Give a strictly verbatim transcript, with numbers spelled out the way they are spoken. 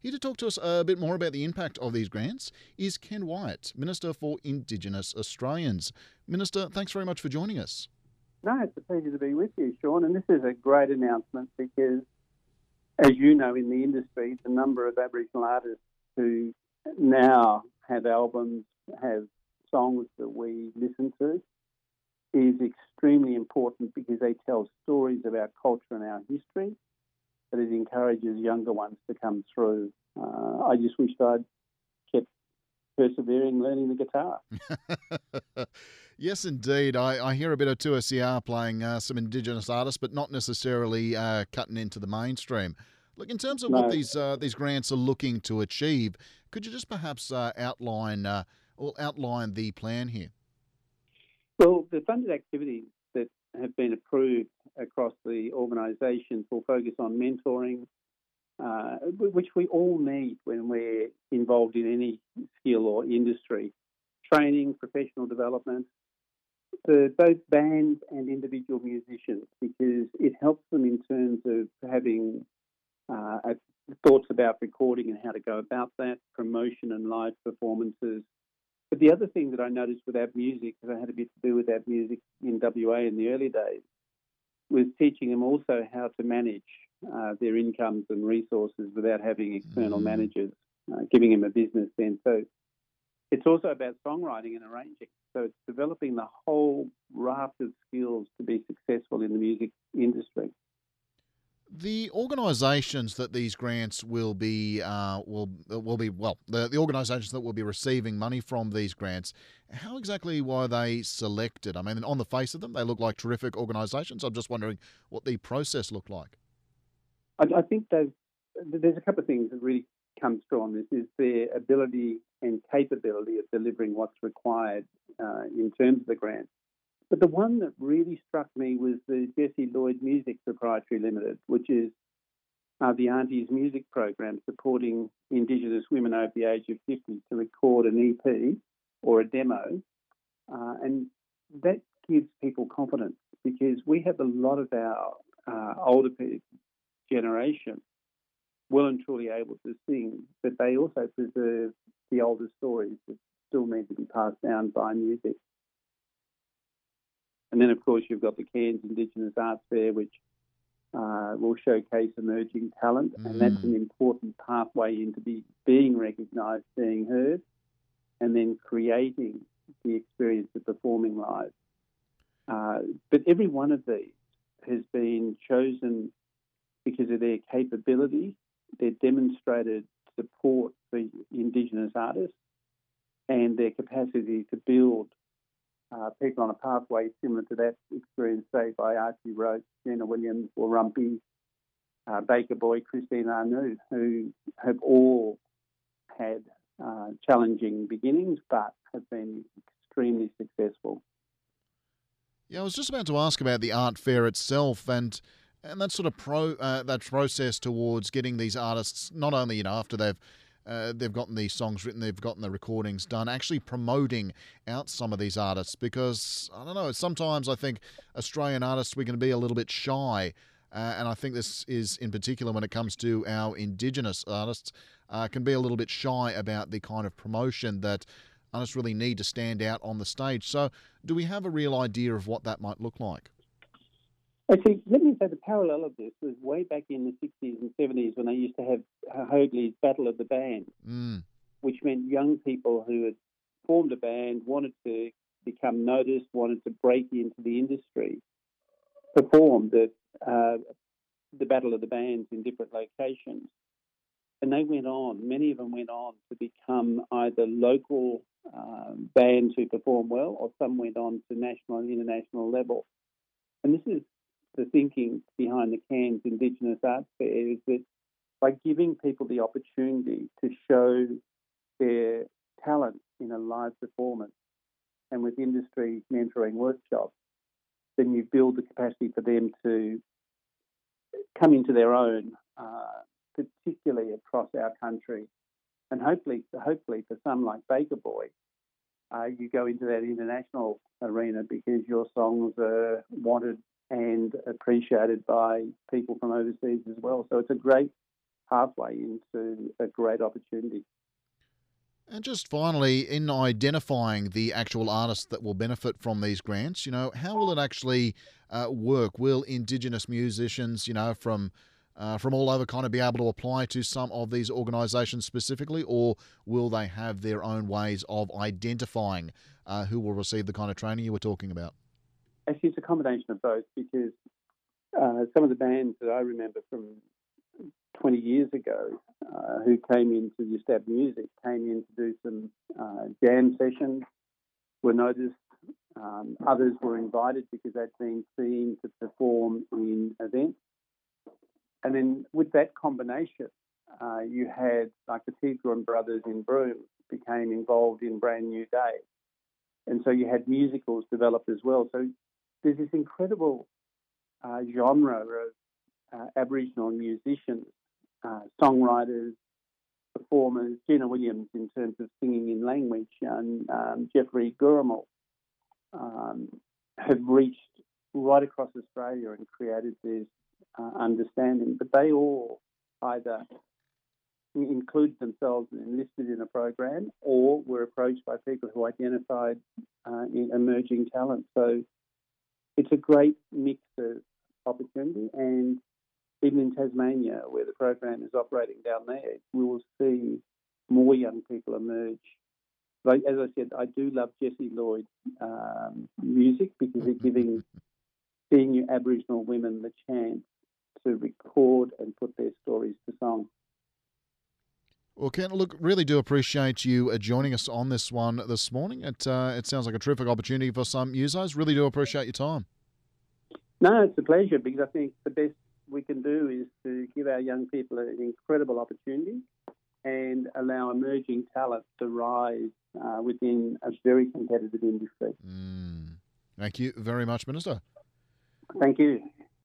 Here to talk to us a bit more about the impact of these grants is Ken Wyatt, Minister for Indigenous Australians. Minister, thanks very much for joining us. No, it's a pleasure to be with you, Sean. And this is a great announcement because, as you know, in the industry, the number of Aboriginal artists who now have albums, have songs that we listen to, is extremely important because they tell stories of our culture and our history, but it encourages younger ones to come through. Uh, I just wished I'd kept persevering learning the guitar. Yes, indeed. I, I hear a bit of two S C R playing uh, some Indigenous artists, but not necessarily uh, cutting into the mainstream. Look, in terms of No. what these uh, these grants are looking to achieve, could you just perhaps uh, outline uh, or outline the plan here? Well, the funded activities that have been approved across the organisation will focus on mentoring, uh, which we all need when we're involved in any skill or industry, training, professional development, for both bands and individual musicians, because it helps them in terms of having uh, thoughts about recording and how to go about that, promotion and live performances. But the other thing that I noticed with Ab Music, because I had a bit to do with Ab Music in W A in the early days, was teaching them also how to manage uh, their incomes and resources without having external Mm. managers, uh, giving them a business then. So it's also about songwriting and arranging. So it's developing the whole raft of skills to be successful in the music industry. The organisations that these grants will be uh, will will be well the, the organisations that will be receiving money from these grants. How exactly were they selected? I mean, on the face of them, they look like terrific organisations. I'm just wondering what the process looked like. I, I think there's, there's a couple of things that really come through on this is their ability and capability of delivering what's required uh, in terms of the grant. But the one that really struck me was the Jessie Lloyd Music Proprietary Limited, which is uh, the Aunties Music Program supporting Indigenous women over the age of fifty to record an E P or a demo. Uh, and that gives people confidence because we have a lot of our uh, older generation well and truly able to sing, but they also preserve the older stories that still need to be passed down by music. And then, of course, you've got the Cairns Indigenous Arts Fair, which uh, will showcase emerging talent, Mm. and that's an important pathway into be, being recognised, being heard, and then creating the experience of performing live. Uh, but every one of these has been chosen because of their capability, their demonstrated support for Indigenous artists, and their capacity to build Uh, people on a pathway similar to that experience, say, by Archie Roach, Gina Williams, Warumpi, uh, Baker Boy, Christine Arnoux, who have all had uh, challenging beginnings but have been extremely successful. Yeah, I was just about to ask about the art fair itself and and that sort of pro uh, that process towards getting these artists not only you know after they've uh, they've gotten these songs written, they've gotten the recordings done, actually promoting out some of these artists because I don't know. Sometimes I think Australian artists we can be a little bit shy, uh, and I think this is in particular when it comes to our Indigenous artists uh, can be a little bit shy about the kind of promotion that artists really need to stand out on the stage. So, do we have a real idea of what that might look like? Actually, let me say the parallel of this was way back in the sixties and seventies when they used to have uh, Hoadley's Battle of the Band, Mm. which meant young people who had formed a band, wanted to become noticed, wanted to break into the industry, performed at uh, the Battle of the Bands in different locations. And they went on, many of them went on to become either local um, bands who perform well, or some went on to national and international level. And this is the thinking behind the Cairns Indigenous Arts Fair, is that by giving people the opportunity to show their talent in a live performance and with industry mentoring workshops, then you build the capacity for them to come into their own, uh, particularly across our country. And hopefully, hopefully for some like Baker Boy, uh, you go into that international arena because your songs are wanted and appreciated by people from overseas as well. So it's a great pathway into a great opportunity. And just finally, in identifying the actual artists that will benefit from these grants, you know, how will it actually uh, work? Will Indigenous musicians, you know, from uh, from all over kind of be able to apply to some of these organisations specifically, or will they have their own ways of identifying uh, who will receive the kind of training you were talking about? Actually, it's a combination of both, because uh, some of the bands that I remember from twenty years ago uh, who came into the Stab Music came in to do some uh, jam sessions, were noticed. Um, others were invited because they'd been seen to perform in events. And then with that combination, uh, you had, like the Tigran brothers in Broome became involved in Brand New Day. And so you had musicals developed as well. So there's this incredible uh, genre of uh, Aboriginal musicians, uh, songwriters, performers. Gina Williams in terms of singing in language, and um, Jeffrey Gurrimal um, have reached right across Australia and created this uh, understanding. But they all either included themselves and enlisted in a program, or were approached by people who identified uh, in emerging talent. So it's a great mix of opportunity, and even in Tasmania, where the program is operating down there, we will see more young people emerge. Like, as I said, I do love Jessie Lloyd's um, music, because it's giving senior Aboriginal women the chance to record and put their stories to song. Well, Ken, look, really do appreciate you uh, joining us on this one this morning. It uh, it sounds like a terrific opportunity for some musos. Really do appreciate your time. No, it's a pleasure, because I think the best we can do is to give our young people an incredible opportunity and allow emerging talent to rise uh, within a very competitive industry. Mm. Thank you very much, Minister. Thank you.